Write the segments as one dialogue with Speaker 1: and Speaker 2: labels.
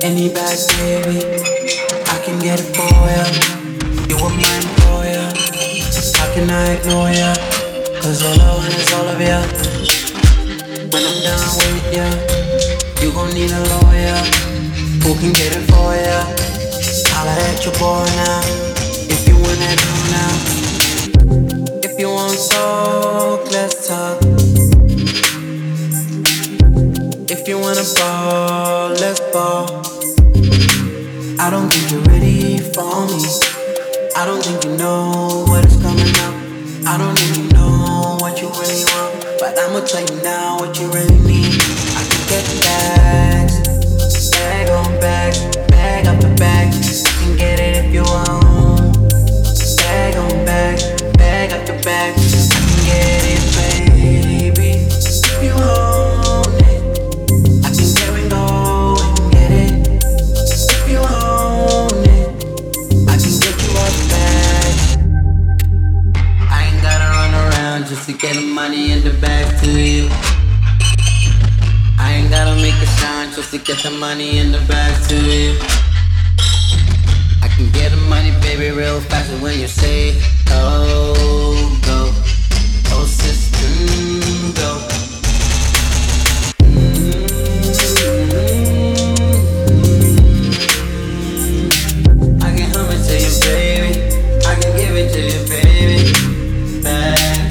Speaker 1: Any bag, baby, I can get it for ya. You were my employer. How can I ignore ya? Cause all I want is all of ya. When I'm done with ya, you gon' need a lawyer who can get it for ya. Holla at your boy now, if you want that do now. If you want talk, let's talk. If you wanna ball, let's ball. I don't think you're ready for me. I don't think you know what is coming up. I don't even know what you really want, but I'ma tell you now what you really need. I can get bags, bag on bag, bag after bag. I can get it if you want. Bag on bag, bag after bag. I can get it, baby, if you want it. I can get and go and get it if you want it. I can get you all the bag. I ain't gotta run around just to get the money in the bag to you. I ain't gotta make a shine just to get the money in the bag to you. I can get the money, baby, real fast when you say go, go. Oh, sister, go. I can hum it to you, baby. I can give it to you, baby. Back.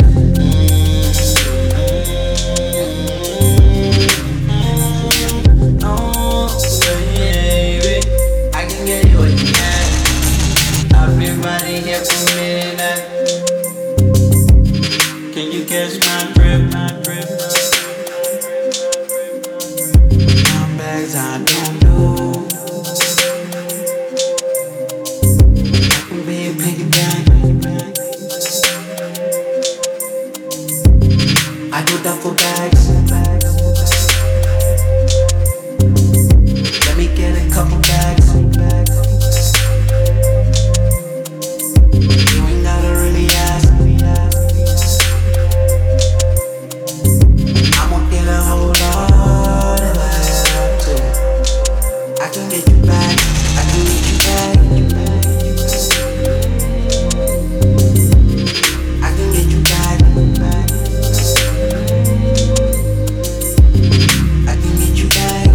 Speaker 1: Oh, baby. I can get you what you got. I've been riding here for a minute now. Can you catch my grip? My bags I don't do. I can be a piggyback. I do duffel bags. Let me get a couple bags. You ain't gotta really ask. I'ma get a whole lot if I have to. I can get you back. I can get you back. I can get you back. I can get you back.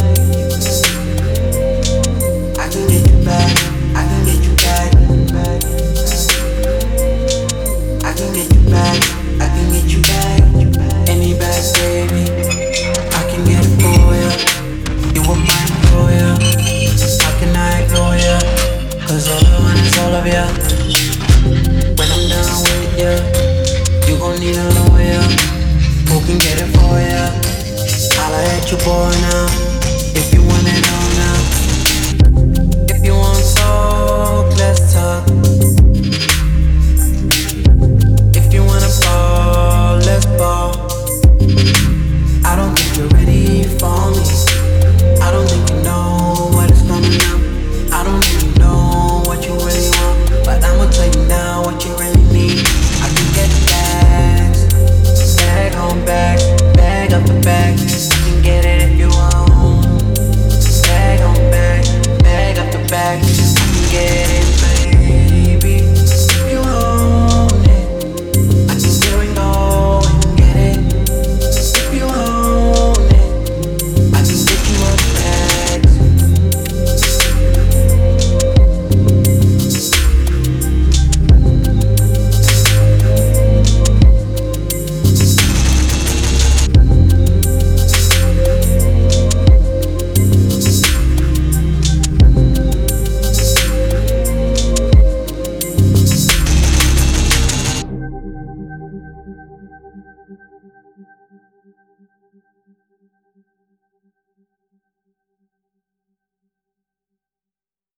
Speaker 1: I can get you back. I can get you back. I can get you back. I can get you back. Any bag, baby, I can get it for ya. You were my employer. How can I ignore ya? Cause all I want is all of ya. When I'm done with ya, you gon' need a lawyer who can get it for ya. Holla at your boy now, if you want it all now.